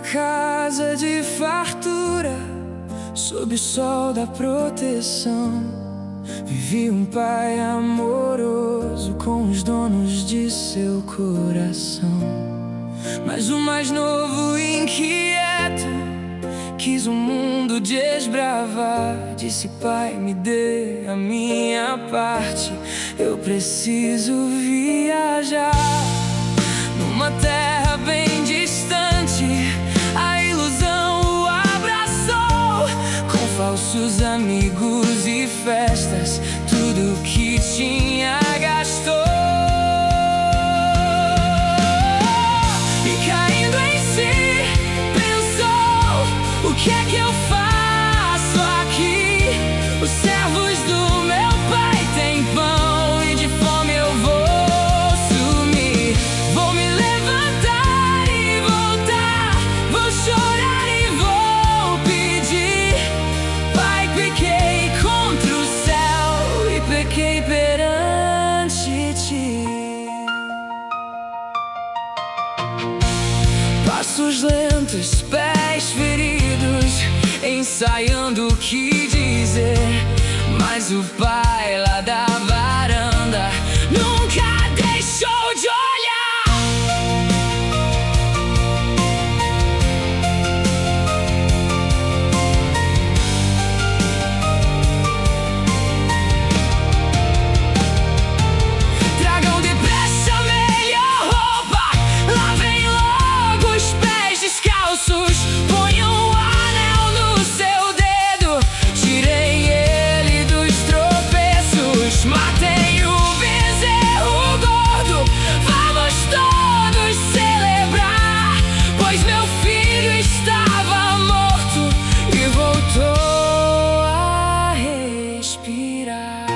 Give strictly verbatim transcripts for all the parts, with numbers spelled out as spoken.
casa de fartura, sob o sol da proteção, vivia um pai amoroso com os donos de seu coração. Mas o mais novo e inquieto quis o mundo desbravar. Disse: pai, me dê a minha parte, eu preciso viajar. Numa terra bem distante, a ilusão o abraçou, com falsos amigos e festas, tudo que tinha gastou. E caindo em si, pensou: o que é que eu faço aqui? Os servos do meu pai têm pão e de fome eu vou sumir. Vou me levantar e voltar, vou chorar e vou pedir. Pai, pequei contra o céu e pequei perante ti. Passos lentos, pés feridos, ensaiando o que dizer, mas o pai lá da varanda nunca deixou de olhar. Tragam depressa a melhor roupa, lavem logo os pés descalços, ponham um anel no seu dedo, tirem ele dos tropeços, matei o bezerro gordo, vamos todos celebrar, pois meu filho estava morto e voltou a respirar.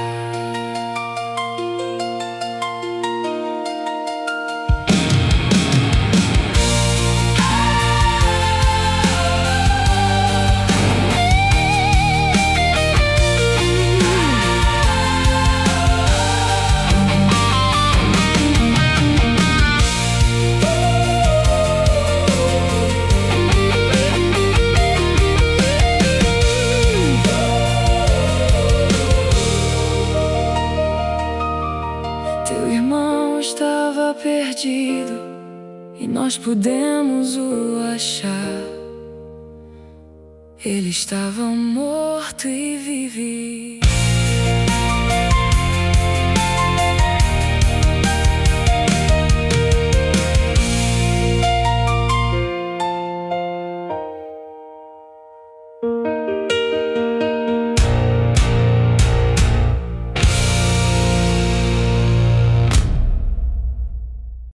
Teu irmão estava perdido e nós pudemos o achar. Ele estava morto e vivia.